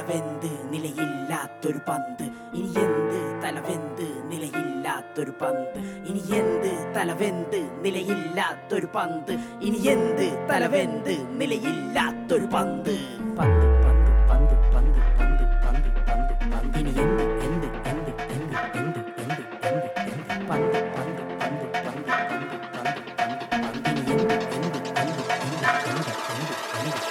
തലവെന്ത് നിലയില്ലാത്തൊരു പന്ത് ഇനി എന്ത് തലവെന്ത് നിലയില്ലാത്തൊരു പന്ത് ഇനി എന്ത് തലവെന്ത് നിലയില്ലാത്തൊരു പന്ത് ഇനി എന്ത് തലവെന്ത് നിലയില്ലാത്തൊരു പന്ത് പന്ത് പന്ത് പന്ത് പന്ത് പന്ത് പന്ത് പന്ത് പന്ത് ഇനി എന്ത് എന്ത് എന്ത് എന്ത് എന്ത് എന്ത് എന്ത് എന്ത് പന്ത് പന്ത് പന്ത് പന്ത് പന്ത് പന്ത് പന്ത് പന്ത് ഇനി എന്ത് എന്ത് എന്ത് എന്ത് എന്ത് എന്ത്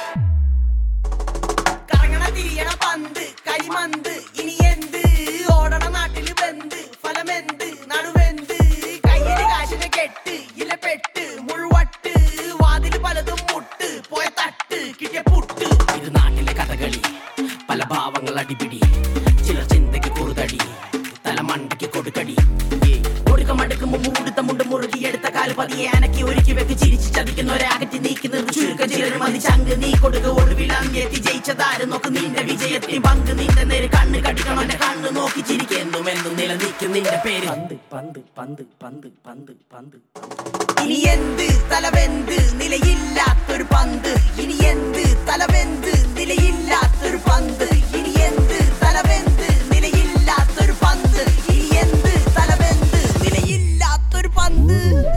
കറങ്ങണ തിരിയണ പന്ത് കരിമന്ത് ഇനി എന്ത് ഓടണ നാട്ടില് ബന്ദ് ഫലമെന്ത് നടുവെന്ത് കയ്യില് കാശിനെ കെട്ട് ഇലപ്പെട്ട് മുഴുവട്ട് വാതില് പലതും മുട്ട് പോയ തട്ട് കിട്ടിയ പുട്ട് ഇത് നാട്ടിലെ കഥകളി പല ഭാവങ്ങൾ അടിപിടി ചിലർ ചിന്തയ്ക്ക് കുറുതടി തലമണ്ടയ്ക്ക് കൊടുക്കടി കൊടുക്കമടുക്കുമ്പോ മൂടുത്ത മുണ്ട് മുറുകിയെടുത്ത കാല് പതിയെ അനക്കി ഒരുക്കി വെക്ക് ചിരിച്ച് ചതിക്കുന്നവരെ അകറ്റി നീക്കുന്നത് ചുരുക്കം ചിലർ മതി ചങ്ക് നീ കൊടുക്ക ഒടുവിലെത്തി ജയിച്ചതാര് നോക്ക് നിന്റെ വിജയത്തിന് പങ്ക് നിന്റെ നേര് കണ്ണ് കടിക്കണം എന്റെ കണ്ണ് നോക്കി ചിരിക്കെന്നും എന്നും നിലനിൽക്കും നിന്റെ പേര് പന്ത് പന്ത് പന്ത് പന്ത് പന്ത് പന്ത് ഇനി എന്ത് തലവെന്ത് നിലയില്ലാത്തൊരു പന്ത് ഇനി എന്ത് തലവെന്ത് നിലയില്ലാത്തൊരു പന്ത് ഇനി എന്ത് തലവെന്ത് നിലയില്ലാത്തൊരു പന്ത് ഇനി എന്ത് തലവെന്ത് നിലയില്ലാത്തൊരു പന്ത്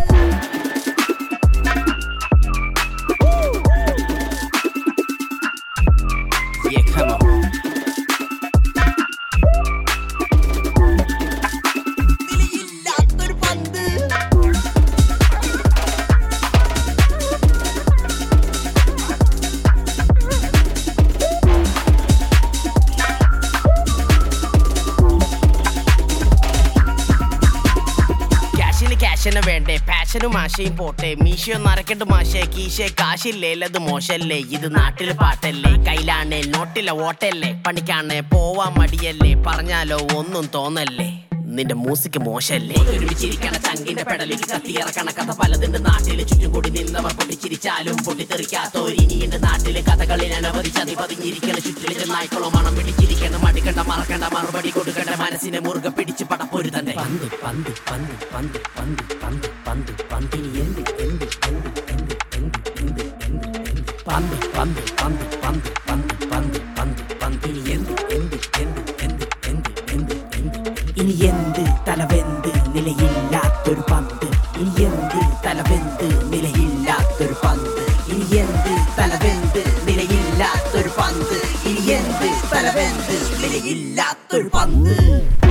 വേണ്ടേ പാഷനും ആശയും പോട്ടെ മീശയോ നരക്കട്ട് മാഷേ കീശേ കാശില്ലേലത് മോശല്ലേ ഇത് നാട്ടില് പാട്ടല്ലേ കയ്യിലാണേ നോട്ടിലെ ഓട്ടല്ലേ പണിക്കാണേ പോവാൻ മടിയല്ലേ പറഞ്ഞാലോ ഒന്നും തോന്നല്ലേ നിന്റെ മ്യൂസിക് മോശല്ലേ ഒരുമിച്ചിരിക്കണ ചങ്കിന്റെ പെടലിക്ക് കത്തിയിറക്കണ കഥ പലതിന്റെ നാട്ടില് ചുറ്റും കൂടി നിന്നവർ പൊട്ടിച്ചിരിച്ചാലും പൊട്ടിത്തെറിക്കാത്തോരിനിയുടെ നാട്ടില് കഥകളിൽ അനവധി ചതി പതിഞ്ഞിരിക്കണ ചുറ്റിലെ നായ്ക്കളോ മണം പിടിച്ചിരിക്കണം മടിക്കണ്ട മറക്കണ്ട മറുപടി കൊടുക്കണ്ട മനസ്സിനെ മുറുകെ പിടിച്ച് പടപ്പൊരുതന്നെ പന്ത് പന്ത് പന്ത് പന്ത് പന്ത് പന്ത് പന്ത് പന്തിനി എന്ത് എന്ത് എന്ത് എന്ത് എന്ത് എന്ത് എന്ത് എന്ത് പന്ത് പന്ത് പന്ത് പന്ത് പന്ത് പന്ത് പന്ത് പന്തിനി എന്ത് എന്ത് എന്ത് എന്ത് എന്ത് എന്ത് എന്ത് ഇനി എന്ത് തലവെന്ത് നിലയില്ലാത്തൊരു പന്ത് ഇനി എന്ത് തലവെന്ത് നിലയില്ലാത്തൊരു പന്ത് ഇനി എന്ത് തലവെന്ത് നിലയില്ലാത്തൊരു പന്ത് ഇനി എന്ത് തലവെന്ത് നിലയില്ലാത്തൊരു പന്ത്